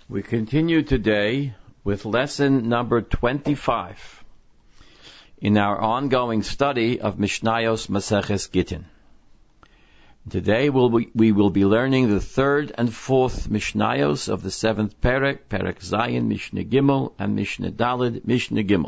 We continue today with lesson number 25 in our ongoing study of Mishnayos Maseches Gittin. Today we will be learning the third and fourth Mishnayos of the seventh Perek, Perek Zayin, Mishnah Gimel, and Mishnah Daled, Mishnah Gimel.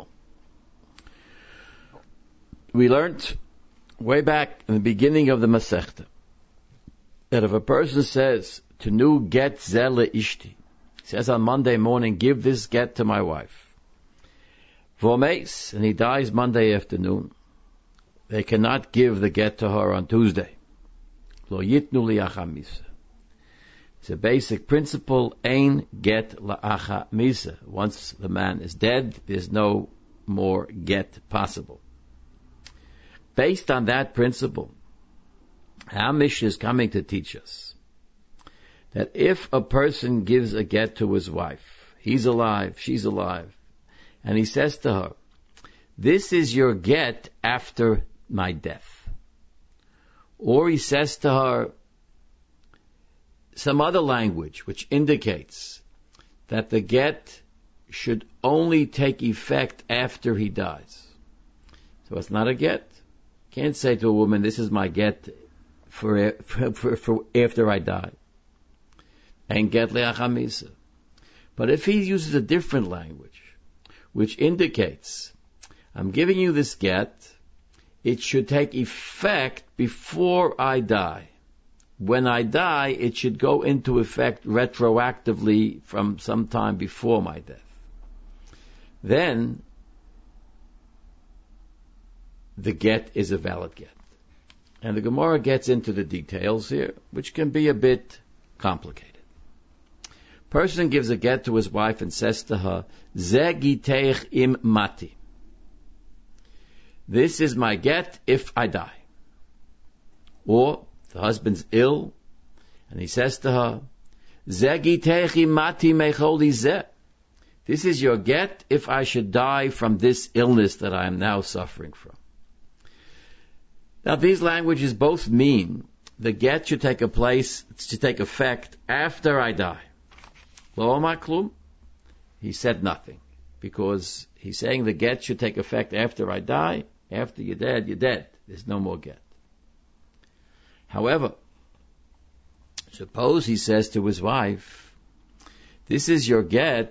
We learned way back in the beginning of the Masechta that if a person says to nu get zele ishti, says on Monday morning, give this get to my wife, Vomeis, and he dies Monday afternoon, they cannot give the get to her on Tuesday. Lo yitnu li'acha misa. It's a basic principle, ein get la'acha misa. Once the man is dead, there's no more get possible. Based on that principle, our Mishnah is coming to teach us that if a person gives a get to his wife, he's alive, she's alive, and he says to her, this is your get after my death. Or he says to her some other language which indicates that the get should only take effect after he dies. So it's not a get. Can't say to a woman, this is my get for after I die. And get le'acha misa. But if he uses a different language, which indicates, I'm giving you this get, it should take effect before I die. When I die, it should go into effect retroactively from some time before my death. Then, the get is a valid get. And the Gemara gets into the details here, which can be a bit complicated. Person gives a get to his wife and says to her, Ze giteich im mati. This is my get if I die. Or the husband's ill, and he says to her, Ze giteich im mati mecholi ze. This is your get if I should die from this illness that I am now suffering from. Now these languages both mean the get should take effect after I die. Lo maklum, he said nothing, because he's saying the get should take effect after I die. After you're dead, you're dead. There's no more get. However, suppose he says to his wife, this is your get,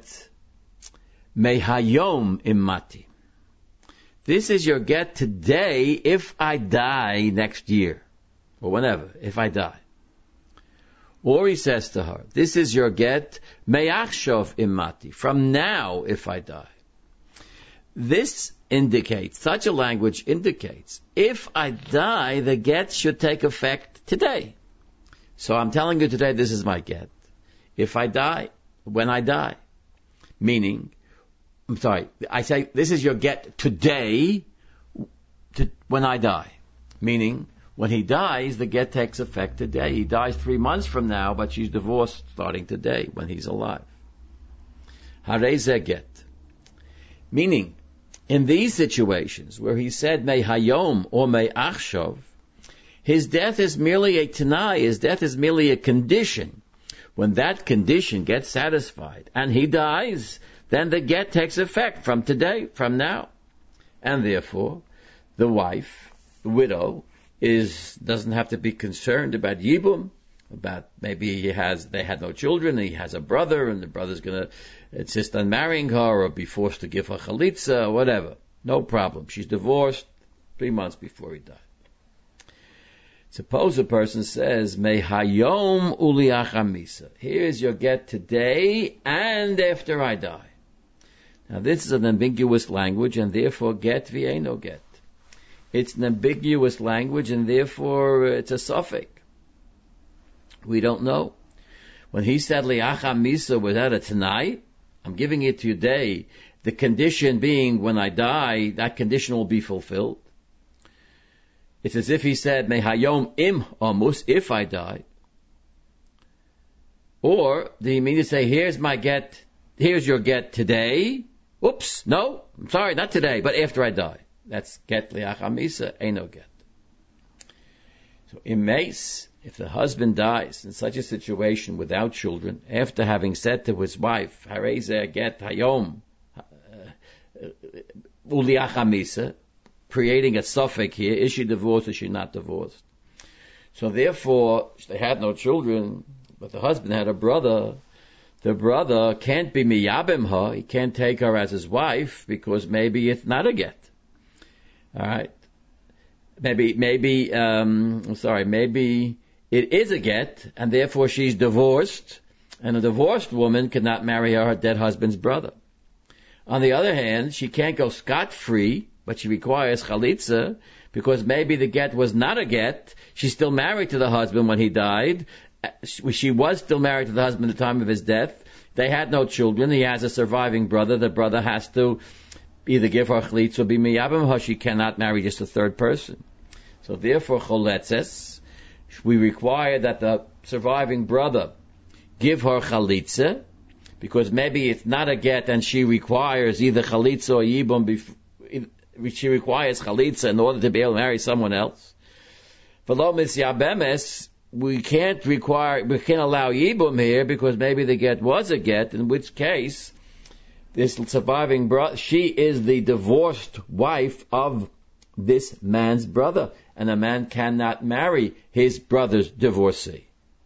mehayom imati. This is your get today if I die next year, or whenever, if I die. Or he says to her, this is your get, me'achshov imati, from now if I die. This indicates, such a language indicates, if I die, the get should take effect today. So I'm telling you today, this is my get. If I die, when I die. Meaning, I say, this is your get today, when I die. Meaning, when he dies, the get takes effect today. He dies 3 months from now, but she's divorced starting today, when he's alive. Harei get. Meaning, in these situations, where he said, Mei hayom or Mei achshov, his death is merely a tanai, his death is merely a condition. When that condition gets satisfied, and he dies, then the get takes effect from today, from now. And therefore, the wife, the widow, doesn't have to be concerned about yibum, about maybe they had no children, and he has a brother, and the brother's going to insist on marrying her, or be forced to give her chalitza, or whatever. No problem. She's divorced 3 months before he died. Suppose a person says, Me hayom uliacha misa. Here is your get today and after I die. Now this is an ambiguous language, and therefore get v'eino get. It's an ambiguous language, and therefore it's a suffix. We don't know. When he said liacha misa without a tanai, I'm giving it to you today, the condition being when I die, that condition will be fulfilled. It's as if he said, Me hayom im amus, if I die. Or, do you mean to say, here's your get today? Oops, no, I'm sorry, not today, but after I die. That's get liacha misa, ain't no get. So, in Mace, if the husband dies in such a situation without children, after having said to his wife, Hareze get hayom, uliachamisa, creating a suffix here, is she divorced or is she not divorced? So therefore, they had no children, but the husband had a brother. The brother can't be miyabim her, he can't take her as his wife, because maybe it's not a get. Alright? Maybe it is a get, and therefore she's divorced, and a divorced woman cannot marry her dead husband's brother. On the other hand, she can't go scot-free, but she requires chalitza, because maybe the get was not a get. She's still married to the husband when he died. She was still married to the husband at the time of his death. They had no children. He has a surviving brother. The brother has to either give her chalitza or be miyabim her. She cannot marry just a third person. So therefore, choletzes, we require that the surviving brother give her chalitza, because maybe it's not a get and she requires either chalitza or yibum. She requires chalitza in order to be able to marry someone else. V'lo misyabemes, we can't allow yibum here, because maybe the get was a get, in which case this surviving brother, she is the divorced wife of this man's brother, and a man cannot marry his brother's divorcee.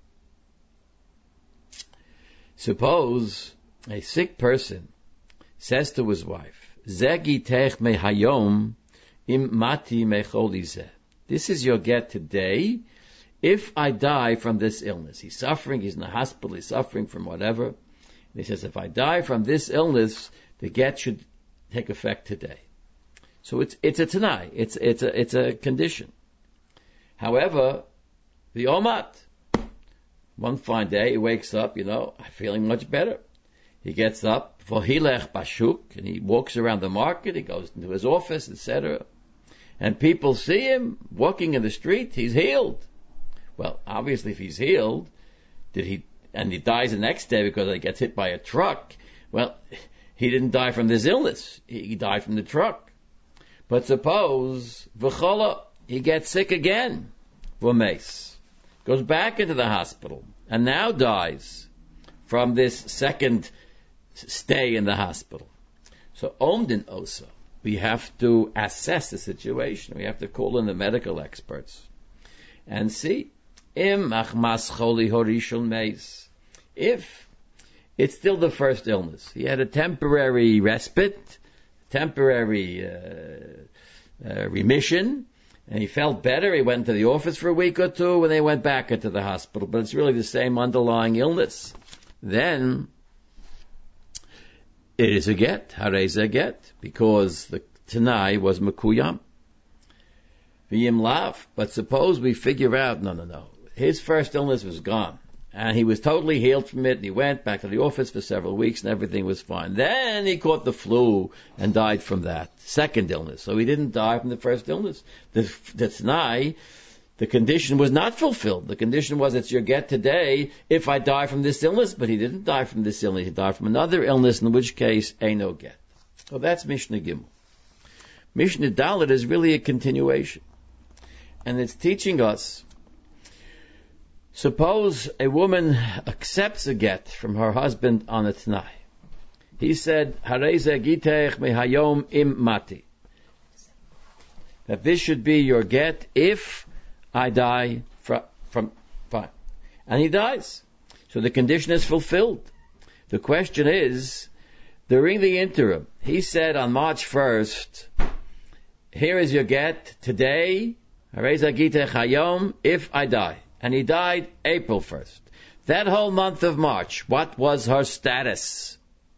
Suppose a sick person says to his wife, Zegi tech me hayom im mati mecholize. This is your get today, if I die from this illness. He's suffering, he's in the hospital, he's suffering from whatever. And he says, if I die from this illness, the get should take effect today. So it's a tanai, it's a condition. However, the omat, one fine day he wakes up, I'm feeling much better. He gets up, v'hilech bashuk, and he walks around the market, he goes into his office, etc. And people see him walking in the street, he's healed. Well, obviously if he's healed, and he dies the next day because he gets hit by a truck, well, he didn't die from this illness, he died from the truck. But suppose, v'chola, he gets sick again, v'meis, goes back into the hospital, and now dies from this second stay in the hospital. So, omdin osa, we have to assess the situation. We have to call in the medical experts and see, im achmas choli horishon meis, if it's still the first illness. He had a temporary respite, temporary remission, and he felt better. He went to the office for a week or two, and they went back into the hospital. But it's really the same underlying illness. Then it is a get, harez a get, because the tanai was mekuyam. V'yim lav. But suppose we figure out, no. His first illness was gone, and he was totally healed from it, and he went back to the office for several weeks, and everything was fine. Then he caught the flu and died from that second illness. So he didn't die from the first illness. The tanai, the condition was not fulfilled. The condition was, it's your get today if I die from this illness, but he didn't die from this illness. He died from another illness, in which case, ain't no get. So that's Mishnah Gimel. Mishnah Dalet is really a continuation. And it's teaching us, suppose a woman accepts a get from her husband on a tanai. He said, Hareze gitech mehayom im mati. That this should be your get if I die from fine. And he dies. So the condition is fulfilled. The question is, during the interim, he said on March 1st, here is your get today, Hareza Gitech Hayom, if I die. And he died April 1st. That whole month of March, what was her status?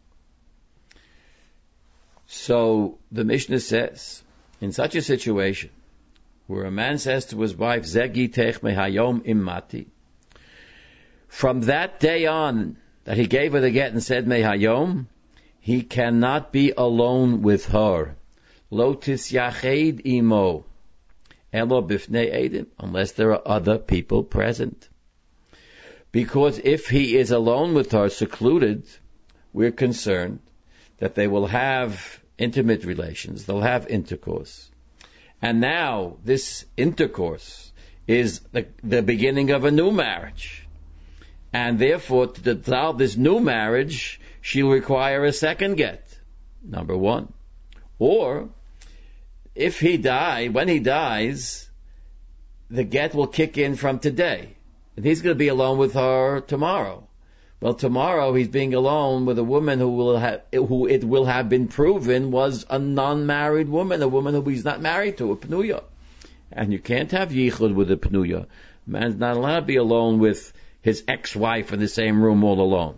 So the Mishnah says, in such a situation, where a man says to his wife, Zegi tech mehayom immati, from that day on that he gave her the get and said mehayom, he cannot be alone with her. Lo tisyached imo, elo bifnei edim, unless there are other people present. Because if he is alone with her, secluded, we're concerned that they will have intimate relations, they'll have intercourse. And now, this intercourse is the beginning of a new marriage. And therefore, to dissolve this new marriage, she'll require a second get, number one. Or, if when he dies, the get will kick in from today. And he's going to be alone with her tomorrow. Well, tomorrow he's being alone with a woman who it will have been proven was a non-married woman, a woman who he's not married to, a Pnuya. And you can't have yichud with a Pnuya. Man's not allowed to be alone with his ex-wife in the same room all alone.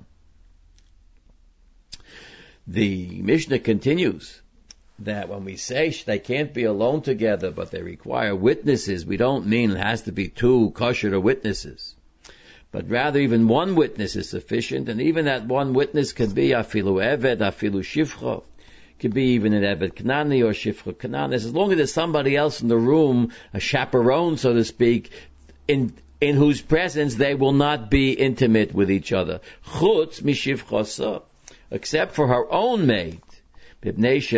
The Mishnah continues that when we say they can't be alone together, but they require witnesses, we don't mean it has to be two kosher witnesses. But rather even one witness is sufficient, and even that one witness can be afilu eved, afilu shifcha, could be even an eved kanani or shifcha kanani, as long as there's somebody else in the room, a chaperone, so to speak, in whose presence they will not be intimate with each other. Chutz mishivchasa, except for her own maid, because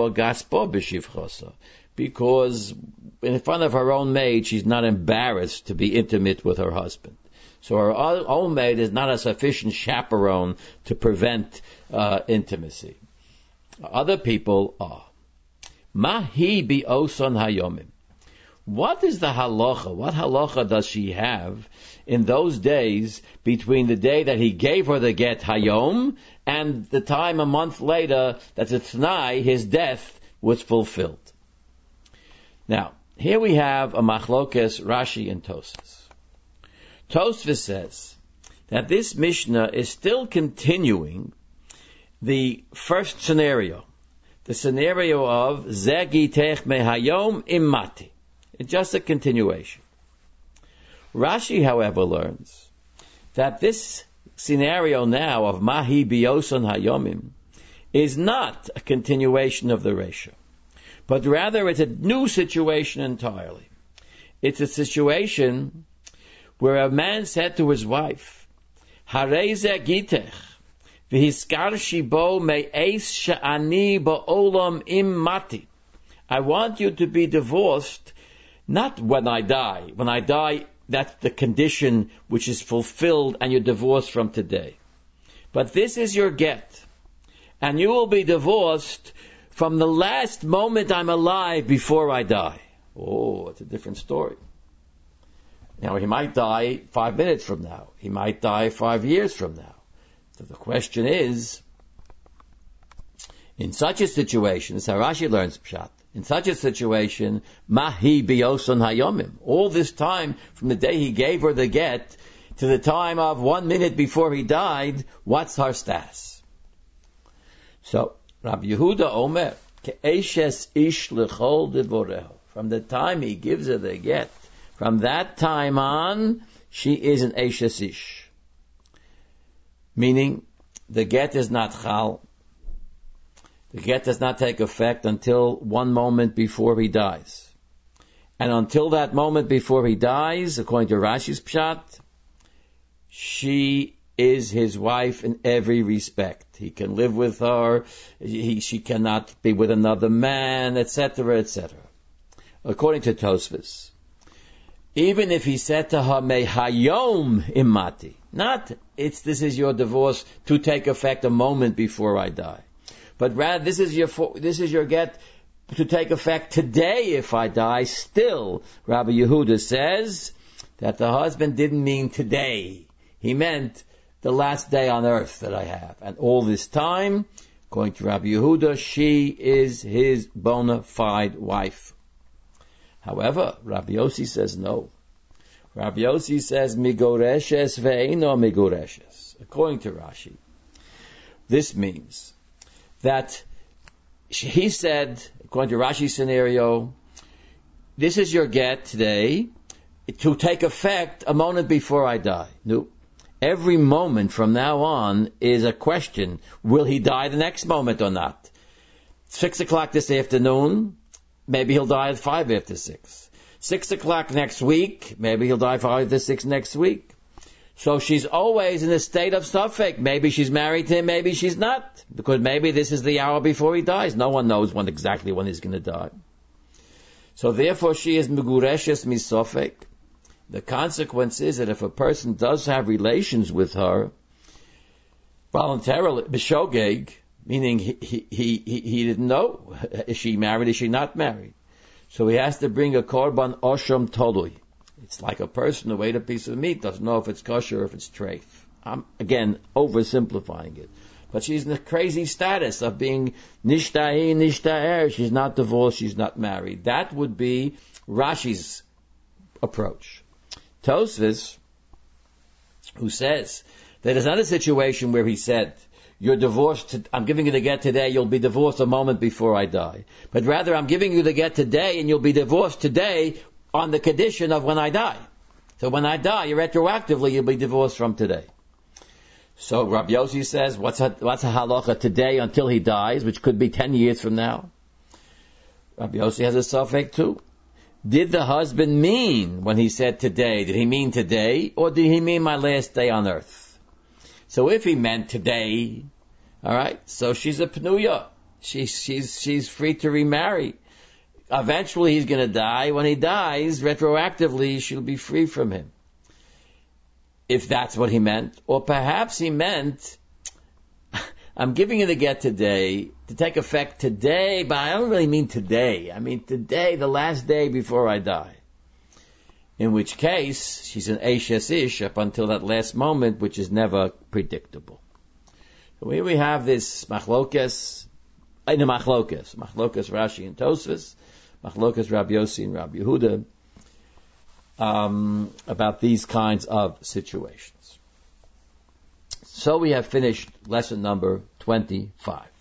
in front of her own maid, she's not embarrassed to be intimate with her husband. So her own maid is not a sufficient chaperone to prevent intimacy. Other people are. Mahi bi oson hayomim. What is the halacha? What halacha does she have in those days between the day that he gave her the get hayom and the time a month later that the t'nai, his death, was fulfilled? Now, here we have a machlokes Rashi and Tosfos. Tosfos says that this Mishnah is still continuing the first scenario, the scenario of zegitech mehayom immati. It's just a continuation. Rashi, however, learns that this scenario now of mahi bioson hayomim is not a continuation of the Resha, but rather it's a new situation entirely. It's a situation where a man said to his wife, Harei zegitech v'hiskar shibo me'eis she'ani ba'olam immati. I want you to be divorced not when I die. When I die, that's the condition which is fulfilled and you're divorced from today. But this is your get. And you will be divorced from the last moment I'm alive before I die. Oh, it's a different story. Now, he might die 5 minutes from now. He might die 5 years from now. So the question is, in such a situation, as Rashi learns Pshat, in such a situation, mahi bioson hayomim. All this time, from the day he gave her the get to the time of 1 minute before he died, what's her status? So, Rabbi Yehuda Omer, ke'eshes ish lechol divoreho. From the time he gives her the get, from that time on, she is an eshes ish. Meaning, the get is not chal. The get does not take effect until 1 moment before he dies. And until that moment before he dies, according to Rashi's Pshat, she is his wife in every respect. He can live with her, she cannot be with another man, etc., etc. According to Tosfos, even if he said to her, Mehayom imati, not, this is your divorce to take effect a moment before I die. But rather, this is your get to take effect today if I die. Still, Rabbi Yehuda says that the husband didn't mean today. He meant the last day on earth that I have. And all this time, according to Rabbi Yehuda, she is his bona fide wife. However, Rabbi Yossi says no. Rabbi Yossi says, Migoreshes ve'eno migoreshes. According to Rashi, this means that he said, according to Rashi's scenario, this is your get today to take effect a moment before I die. No. Every moment from now on is a question. Will he die the next moment or not? 6 o'clock this afternoon, maybe he'll die at 5 after 6. 6 o'clock next week, maybe he'll die 5 after 6 next week. So she's always in a state of suffix. Maybe she's married to him, maybe she's not. Because maybe this is the hour before he dies. No one knows exactly when he's going to die. So therefore she is megureshes misofek. The consequence is that if a person does have relations with her voluntarily, b'shogeg, meaning he didn't know, is she married, is she not married? So he has to bring a korban osham tolui. It's like a person who ate a piece of meat, doesn't know if it's kosher or if it's treif. I'm, again, oversimplifying it. But she's in the crazy status of being nishta'i, nishta'er. She's not divorced, she's not married. That would be Rashi's approach. Tosfos, who says that it's not a situation where he said, you're divorced, I'm giving you the get today, you'll be divorced a moment before I die. But rather, I'm giving you the get today, and you'll be divorced today on the condition of when I die. So when I die, retroactively, you'll be divorced from today. So Rabbi Yossi says, what's a halacha today until he dies, which could be 10 years from now? Rabbi Yossi has a suffix too. Did the husband mean when he said today, did he mean today, or did he mean my last day on earth? So if he meant today, all right, so she's a pnuya. She's free to remarry. Eventually he's going to die. When he dies, retroactively, she'll be free from him. If that's what he meant. Or perhaps he meant, I'm giving you the get today to take effect today, but I don't really mean today. I mean today, the last day before I die. In which case, she's an Eishes Ish up until that last moment, which is never predictable. So here we have this machlokes Rashi and Tosfos, machlokes Rabbi Yossi and Rabbi Yehuda, about these kinds of situations. So we have finished lesson number 25.